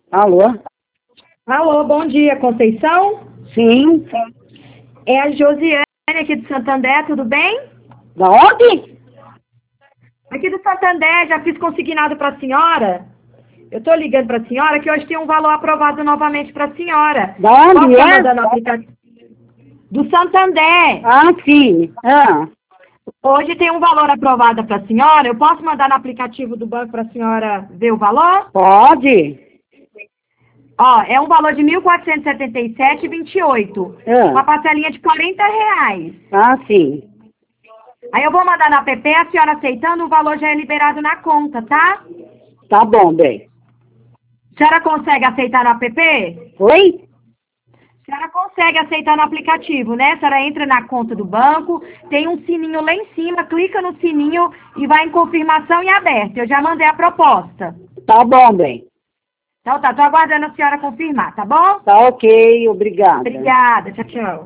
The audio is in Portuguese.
Alô? Alô, bom dia, Conceição? Sim. É a Josiane aqui do Santander, tudo bem? Da onde? Aqui do Santander, já fiz consignado para a senhora. Eu estou ligando para a senhora que hoje tem um valor aprovado novamente para a senhora. Da onde Posso estar é? mandando o aplicativo? Do Santander. Ah, sim. Ah, Hoje tem um valor aprovado para a senhora. Eu posso mandar no aplicativo do banco para a senhora ver o valor? pode? Ó, é um valor de R$ 1.477,28. Uma Ah, parcelinha de R$ 40. ah, sim. Aí eu vou mandar na app, a senhora aceitando, o valor já é liberado na conta, tá? Tá bom, bem. A senhora consegue aceitar no app? Oi? A senhora consegue aceitar no aplicativo, né? A senhora entra na conta do banco, tem um sininho lá em cima, clica no sininho e vai em confirmação e aberto. Eu já mandei a proposta. Tá bom, bem. Então tá, tô aguardando a senhora confirmar, tá bom? Tá ok, obrigada. Obrigada, tchau, tchau.